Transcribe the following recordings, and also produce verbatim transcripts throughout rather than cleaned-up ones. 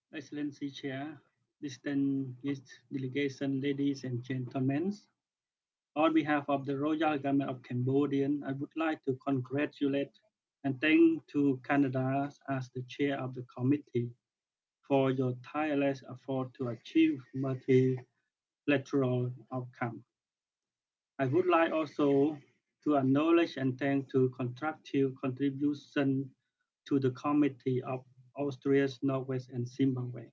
Excellency Chair, distinguished delegation, ladies and gentlemen, on behalf of the Royal Government of Cambodia, I would like to congratulate and thank to Canada as the chair of the committee for your tireless effort to achieve multilateral outcome. I would like also to acknowledge and thank to constructive contribution to the committee of Australia, Norway, and Zimbabwe.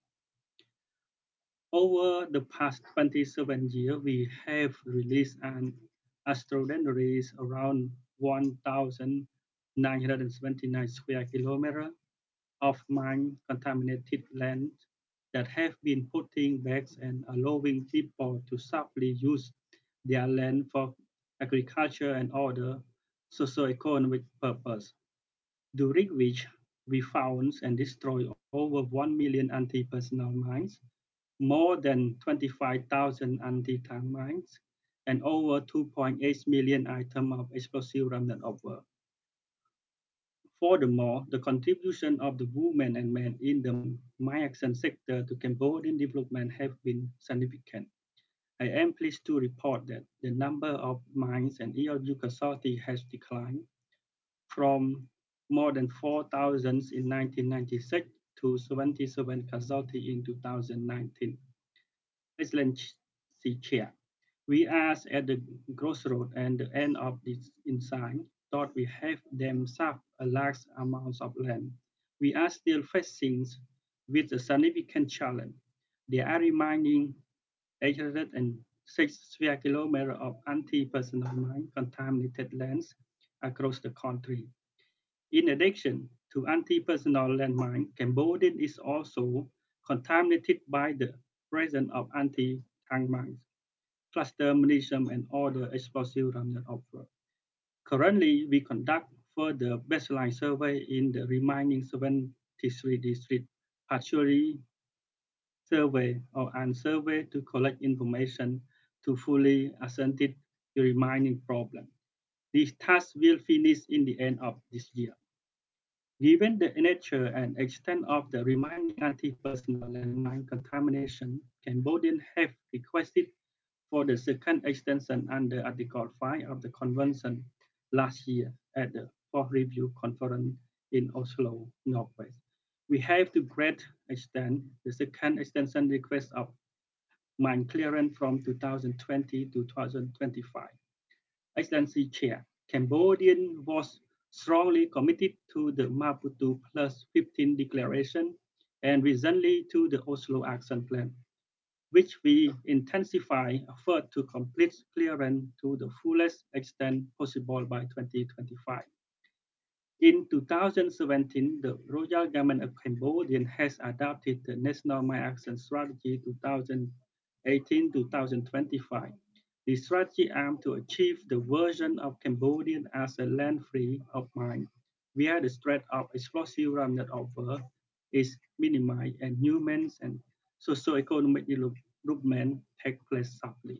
Over the past twenty-seven years, we have released an extraordinary around one thousand nine hundred seventy-nine square kilometers of mine contaminated land that have been putting back and allowing people to safely use their land for agriculture and other socio-economic purposes, during which we found and destroyed over one million anti-personnel mines, more than twenty-five thousand anti-tank mines, and over two point eight million items of explosive remnant of war. Furthermore, the contribution of the women and men in the mine action sector to Cambodian development have been significant. I am pleased to report that the number of mines and E R U casualties has declined from more than four thousand in nineteen ninety-six to seventy-seven casualties in two thousand nineteen. Excellency Chair, we are at the crossroads and the end of this insight. Thought we have themselves a large amount of land. We are still facing with a significant challenge. They are remaining eight hundred six square kilometers of anti-personnel mine contaminated lands across the country. In addition to anti-personnel landmine, Cambodia is also contaminated by the presence of anti-tank mines, cluster munitions, and other explosive remnants of war. Currently, we conduct further baseline survey in the remaining seventy-three districts, partially survey or unsurvey to collect information to fully assess the remaining problem. This task will finish in the end of this year. Given the nature and extent of the remaining anti-personnel landmine contamination, Cambodians have requested for the second extension under Article five of the Convention last year at the fourth Review Conference in Oslo, Norway. We have to grant extend the second extension request of mine clearance from two thousand twenty to two thousand twenty-five. Excellency Chair, Cambodia was strongly committed to the Maputo Plus fifteen Declaration and recently to the Oslo Action Plan, which we intensify effort to complete clearance to the fullest extent possible by twenty twenty-five. In two thousand seventeen, the Royal Government of Cambodia has adopted the National Mine Action Strategy twenty eighteen to twenty twenty-five. The strategy aims to achieve the version of Cambodia as a land free of mine, where the threat of explosive remnant of war is minimized and human and socio-economic development take place safely.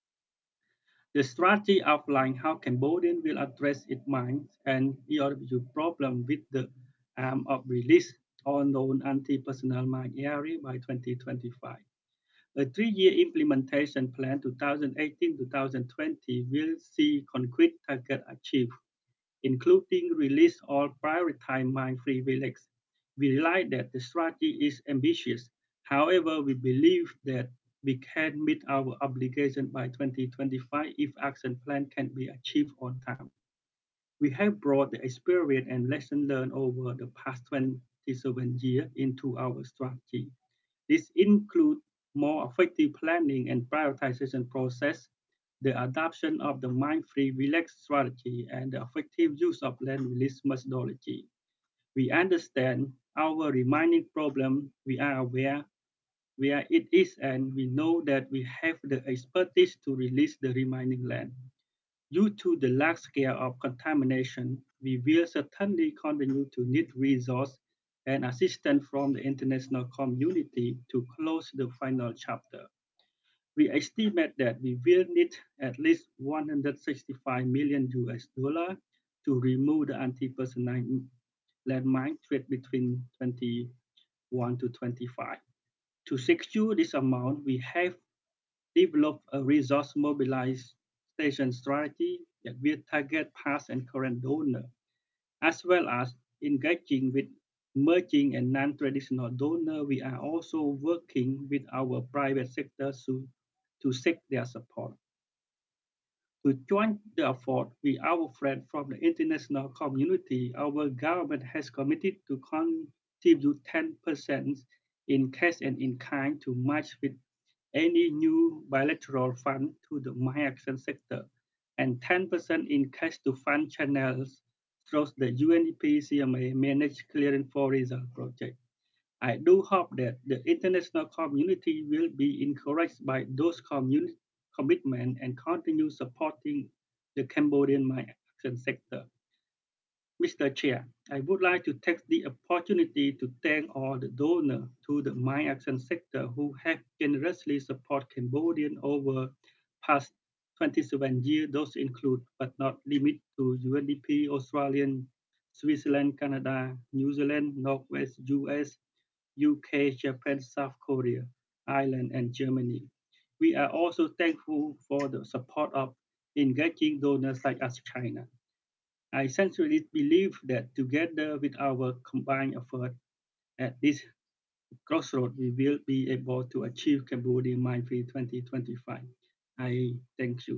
The strategy outlines how Cambodia will address its mines and E R U problem with the aim of release all known anti-personnel mine area by twenty twenty-five. A three-year implementation plan twenty eighteen to twenty twenty will see concrete targets achieved, including release all prioritized mine-free villages. We realize that the strategy is ambitious. However, we believe that we can meet our obligation by twenty twenty-five if action plan can be achieved on time. We have brought the experience and lesson learned over the past twenty-seven years into our strategy. This includes more effective planning and prioritization process, the adoption of the mine-free village strategy, and the effective use of land release methodology. We understand our remaining problem. We are aware where it is, and we know that we have the expertise to release the remaining land. Due to the large scale of contamination, we will certainly continue to need resource and assistance from the international community to close the final chapter. We estimate that we will need at least one hundred sixty-five million U S dollar to remove the anti-personnel landmine threat between twenty one to twenty-five. To secure this amount, we have developed a resource mobilization strategy that will target past and current donors, as well as engaging with emerging and non-traditional donors. We are also working with our private sector to, to seek their support. To join the effort with our friends from the international community, our government has committed to contribute ten percent in cash and in kind to match with any new bilateral fund to the mine action sector, and ten percent in cash to fund channels through the U N D P C M A managed Clearing for Result project. I do hope that the international community will be encouraged by those communi- commitments and continue supporting the Cambodian mine action sector. Mister Chair, I would like to take the opportunity to thank all the donors to the mine action sector who have generously supported Cambodia over past twenty-seven years. Those include, but not limited to, U N D P, Australian, Switzerland, Canada, New Zealand, Northwest U S, U K, Japan, South Korea, Ireland, and Germany. We are also thankful for the support of engaging donors like us, China. I sincerely believe that together with our combined effort at this crossroad, we will be able to achieve Cambodia Mine Free twenty twenty-five. I thank you.